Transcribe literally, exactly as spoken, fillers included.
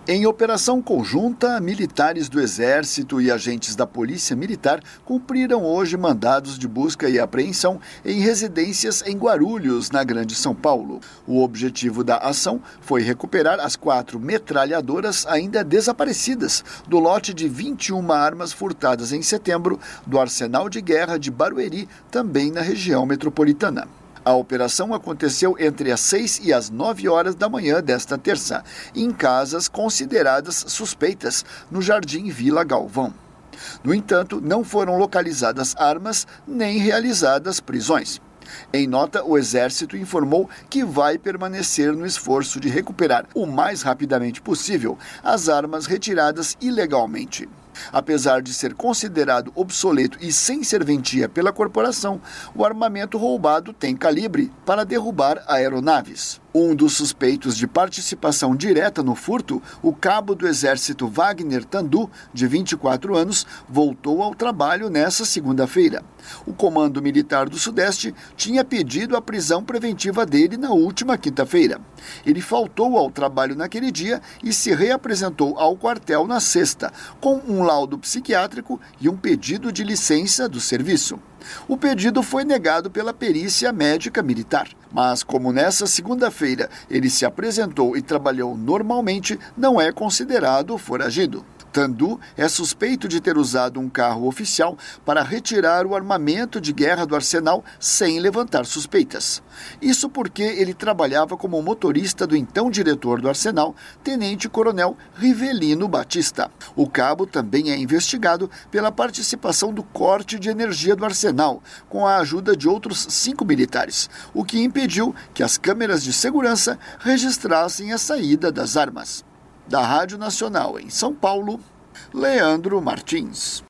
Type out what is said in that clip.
Em operação conjunta, militares do Exército e agentes da Polícia Militar cumpriram hoje mandados de busca e apreensão em residências em Guarulhos, na Grande São Paulo. O objetivo da ação foi recuperar as quatro metralhadoras ainda desaparecidas do lote de vinte e uma armas furtadas em setembro do Arsenal de Guerra de Barueri, também na região metropolitana. A operação aconteceu entre as seis e as nove horas da manhã desta terça, em casas consideradas suspeitas, no Jardim Vila Galvão. No entanto, não foram localizadas armas nem realizadas prisões. Em nota, o Exército informou que vai permanecer no esforço de recuperar o mais rapidamente possível as armas retiradas ilegalmente. Apesar de ser considerado obsoleto e sem serventia pela corporação, o armamento roubado tem calibre para derrubar aeronaves. Um dos suspeitos de participação direta no furto, o cabo do Exército Wagner Tandu, de vinte e quatro anos, voltou ao trabalho nesta segunda-feira. O Comando Militar do Sudeste tinha pedido a prisão preventiva dele na última quinta-feira. Ele faltou ao trabalho naquele dia e se reapresentou ao quartel na sexta, com um laudo psiquiátrico e um pedido de licença do serviço. O pedido foi negado pela perícia médica militar, mas como nessa segunda-feira ele se apresentou e trabalhou normalmente, não é considerado foragido. Tandu é suspeito de ter usado um carro oficial para retirar o armamento de guerra do arsenal sem levantar suspeitas. Isso porque ele trabalhava como motorista do então diretor do arsenal, tenente-coronel Rivelino Batista. O cabo também é investigado pela participação do corte de energia do arsenal, com a ajuda de outros cinco militares, o que impediu que as câmeras de segurança registrassem a saída das armas. Da Rádio Nacional em São Paulo, Leandro Martins.